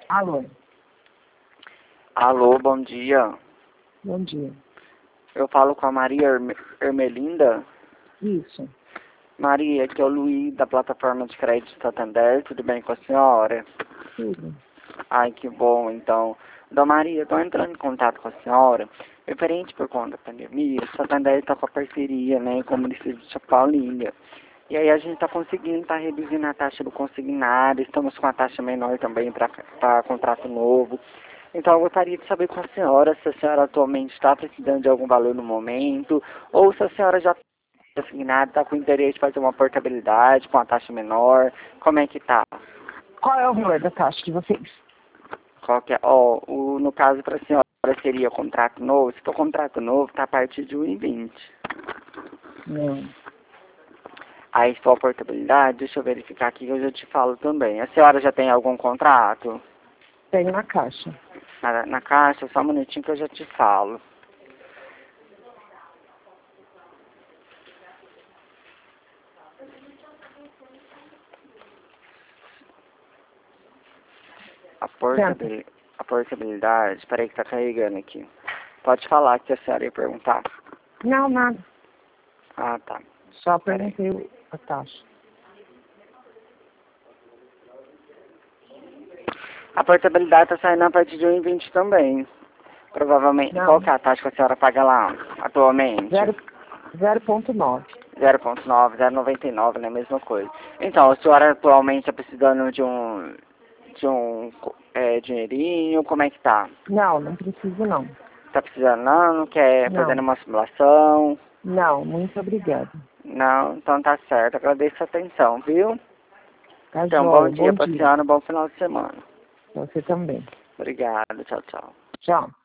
Alô. Alô, bom dia. Bom dia. Eu falo com a Maria Ermelinda. Isso. Maria, aqui é o Luiz da plataforma de crédito Santander. Tudo bem com a senhora? Tudo. Ai, que bom, então. Dona Maria, estou entrando em contato com a senhora. Referente por conta da pandemia, o Santander está com a parceria, né, com o município de Chapalinha. E aí a gente está conseguindo, está reduzindo a taxa do consignado, estamos com a taxa menor também para contrato novo. Então eu gostaria de saber com a senhora se a senhora atualmente está precisando de algum valor no momento, ou se a senhora já está consignada, está com interesse de fazer uma portabilidade com a taxa menor, como é que tá? Qual é o valor da taxa de vocês? Qual que é? No caso para a senhora seria contrato novo, se for contrato novo, está a partir de 1,20. Não. Aí se for a portabilidade, deixa eu verificar aqui que eu já te falo também. A senhora já tem algum contrato? Tenho na caixa. Na caixa, só um minutinho que eu já te falo. A portabilidade, peraí que tá carregando aqui. Pode falar que a senhora ia perguntar. Não, nada. Ah, tá. Só perguntei a taxa. A portabilidade tá saindo a partir de 1,20 também. Provavelmente. Não. Qual que é a taxa que a senhora paga lá atualmente? 0,9. 0,9, 0,99, né? A mesma coisa. Então, a senhora atualmente está precisando de um dinheirinho, como é que tá? Não, não preciso não. Tá precisando não quer Não. fazer uma simulação? Não, muito obrigada. Não, então tá certo. Agradeço a atenção, viu? Tá Então, joia. bom dia pra senhora, bom final de semana. Você também. Obrigado, tchau, tchau. Tchau.